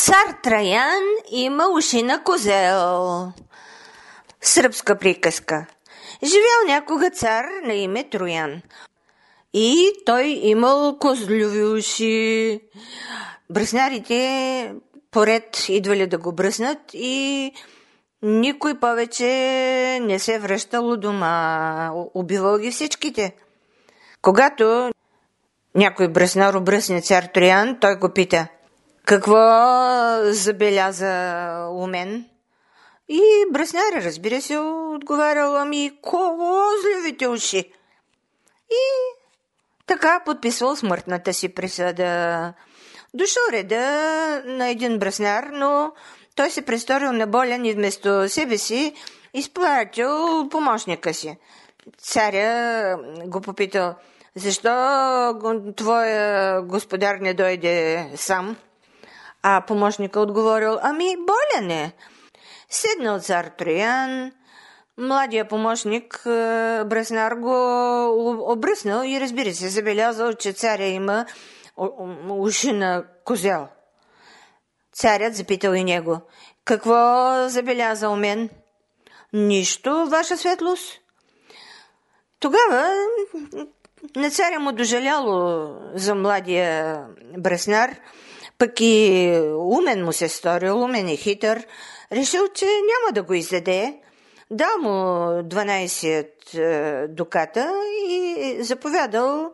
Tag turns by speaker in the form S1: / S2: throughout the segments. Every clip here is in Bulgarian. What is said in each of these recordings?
S1: Цар Траян има уши на козел. Сръбска приказка. Живял някога цар на име Троян. И той имал козлюви уши. Бръснарите поред идвали да го бръснат и никой повече не се връщал у дома. Убивал ги всичките. Когато някой бръснар обръсне цар Троян, той го пита: какво забеляза у мен? И бръснаря, разбира се, отговарял: ами козлевите уши. И така подписвал смъртната си присъда. Дошъл реда на един бръснар, но той се престорил на болен и вместо себе си изпратил помощника си. Царя го попитал: защо твоя господар не дойде сам? А помощника отговорил: ами болен е. Седнал цар Троян, младия помощник бръснар го обръснал и, разбира се, забелязал, че царя има уши на козел. Царят запитал и него: какво забеляза у мен? Нищо, ваша светлост. Тогава на царя му дожаляло за младия бръснар, пък и умен му се сторил, умен и хитър, решил, че няма да го издаде. Дал му 12 дуката и заповядал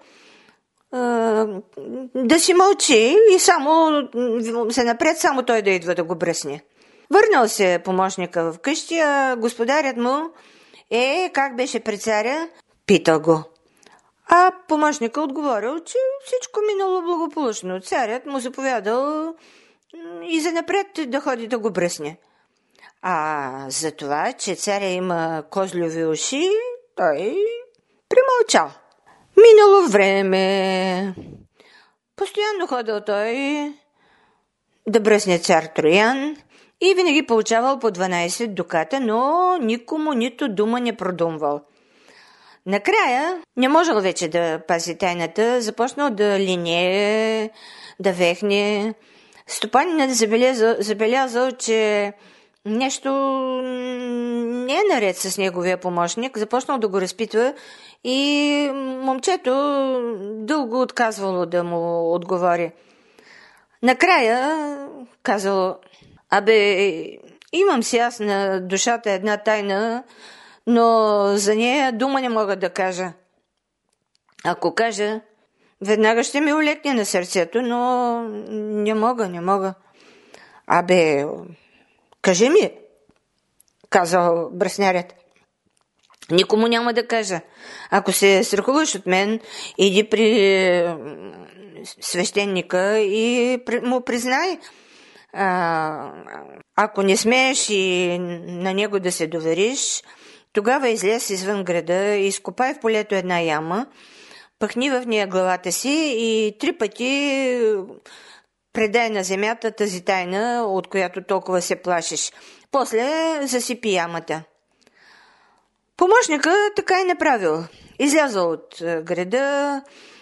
S1: да си мълчи и само се напред, само той да идва да го бръсне. Върнал се помощника в къщи, а господарят му: как беше при царя? Питал го. А помощника отговорил, че всичко минало благополучно. Царят му заповядал и занапред да ходи да го бръсне. А за това, че царя има козлюви уши, той примълчал. Минало време. Постоянно ходил той да бръсне цар Троян и винаги получавал по 12 дуката, но никому нито дума не продумвал. Накрая не можел вече да пази тайната, започнал да линее, да вехне. Стопанинът забелязал, че нещо не е наред с неговия помощник, започнал да го разпитва и момчето дълго отказвало да му отговори. Накрая казал: имам си аз на душата една тайна, но за нея дума не мога да кажа. Ако кажа, веднага ще ми олекне на сърцето, но не мога. Кажи ми, казал бръснарят. Никому няма да кажа. Ако се страхуваш от мен, иди при свещеника и му признай. Ако не смееш и на него да се довериш, тогава излез извън града, изкопай в полето една яма, пъхни в нея главата си и 3 пъти предай на земята тази тайна, от която толкова се плашиш. После засипи ямата. Помощника така и направил. Излязъл от града,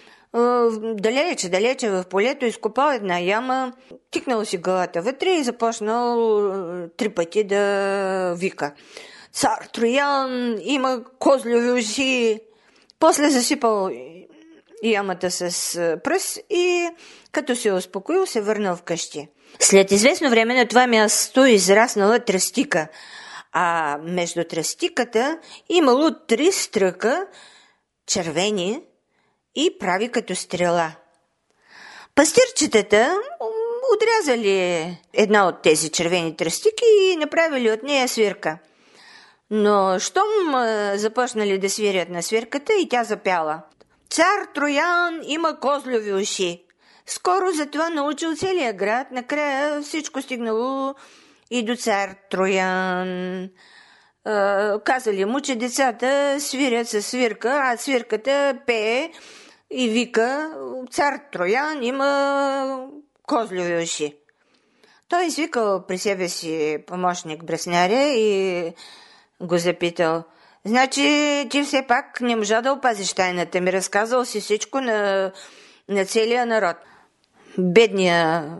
S1: далече в полето, изкопал една яма, тикнал си главата вътре и започнал 3 пъти да вика: цар Троян има козлюви уши. После засипал ямата с пръст и като се успокоил, се върнал вкъщи. След известно време на това място израснала тръстика, а между тръстиката имало 3 стръка, червени и прави като стрела. Пастирчетата отрязали една от тези червени тръстики и направили от нея свирка. Но щом започнали да свирят на свирката, и тя запяла: цар Троян има козлюви уши. Скоро за това научил целия град. Накрая всичко стигнало и до цар Троян. Казали му, че децата свирят със свирка, а свирката пее и вика: цар Троян има козлюви уши. Той извикал при себе си помощник бръснаря и го запитал: значи ти все пак не можа да опазиш тайната ми, разказал си всичко на целия народ. Бедният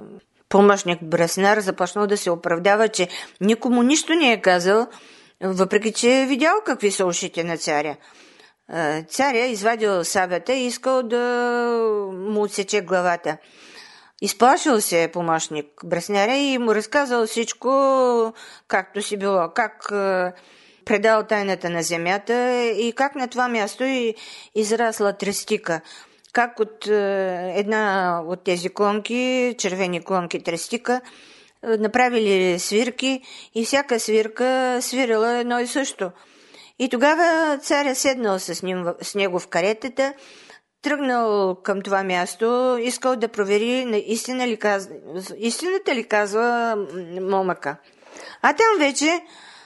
S1: Помощник Бръснар започнал да се оправдава, че никому нищо не е казал, въпреки че е видял какви са ушите на царя. Царя извадил сабята и искал да му отсече главата. Изплашил се помощник Бръснаря и му разказал всичко както си било, как предал тайната на земята и как на това място израсла трестика. Как от една от тези клонки, червени клонки трестика, направили свирки и всяка свирка свирила едно и също. И тогава царя седнал с него в каретата, тръгнал към това място, искал да провери истината ли казва момъка. А там вече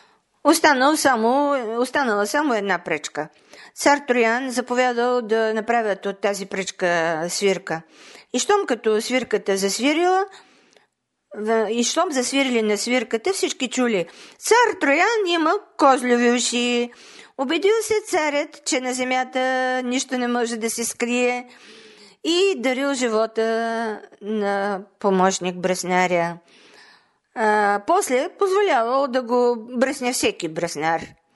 S1: останала само една пречка. Цар Троян заповядал да направят от тази пречка свирка. И щом като свирката засвирила, и щом засвирили на свирката, всички чули: цар Троян има козлеви уши. Убедил се царят, че на земята нищо не може да се скрие и дарил живота на помощник Бръснаря. После позволявал да го бръсне всеки бръснар.